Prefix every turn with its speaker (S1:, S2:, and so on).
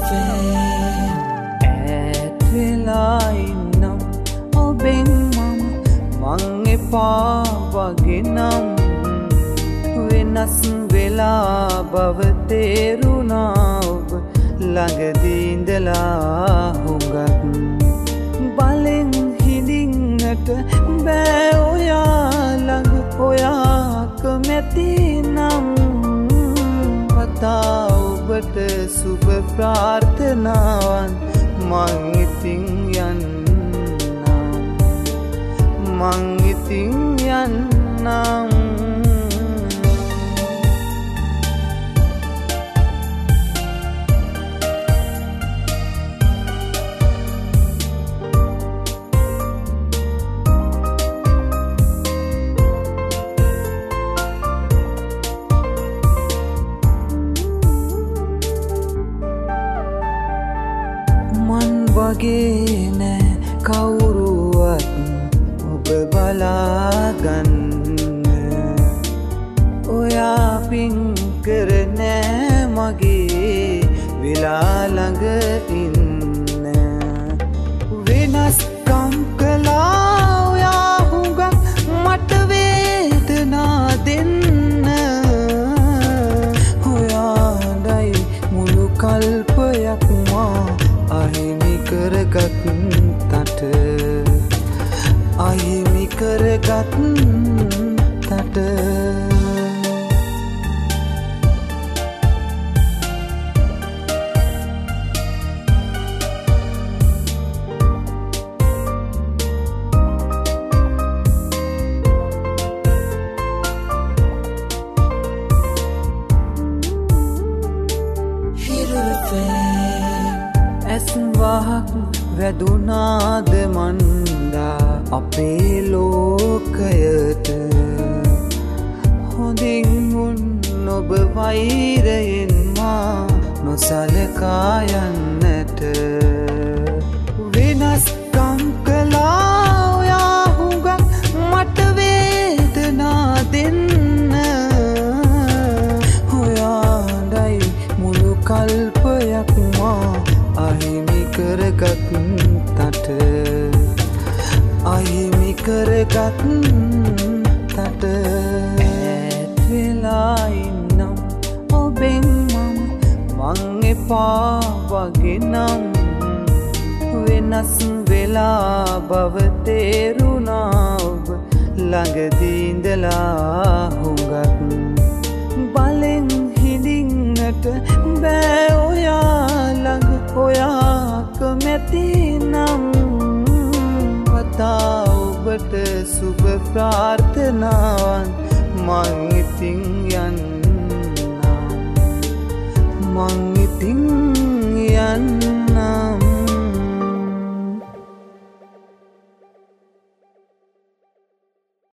S1: ඈත් වෙලා ඉන්නම් ඔබෙන් මං එපා වගේ නම් වෙනස් වෙලා බව තේරුණා ඔබ ළඟදී ඉඳලා හුඟක් බලෙන් හිඳින්නට බෑ ඔයා ළඟ ඔයා කැමති නම් පතා ඔබට සුබ ප්‍රාර්ථනාවන් මං ඉතින් යන්නම් මන් වගේ නෑ කවුරුවත් ඔබ බලාගන්න ඔයා පින් කර නෑ මගේ වෙලා ළඟ ඉන්න වෙනස්කම් කළා ඔයා හුඟක් මට වේදනා දෙන්න ඔයාටයි මුළු කල්පයක් මා අහිමි කරගත් තට අහිමි කරගත් තට ඇස් වහක් වැදුනාද මන්දා අපේ ලෝකයට හොඳින් උන් ඔබ වෛරයෙන් මා නොසලකා යන්නට වෙනස්කම් කළා ඔයා හුඟක් මට වේදනා දෙන්න ඔයාටයි මුළු කල්පයක් මා අහිමි කරගත් තට අහිමි කරගත් තට ඈත් වෙලා ඉන්නම් ඔබෙන් මං එපා වගේ නම් වෙනස් වෙලා බව තේරුණා ඔබ ළඟදී ඉඳලා හුඟක් බලෙන් හිඳින්නට බෑ ඔයා ළඟ ඔයා කැමති නම් පතා ඔබට සුබ ප්‍රාර්ථනාවන් මං ඉතින්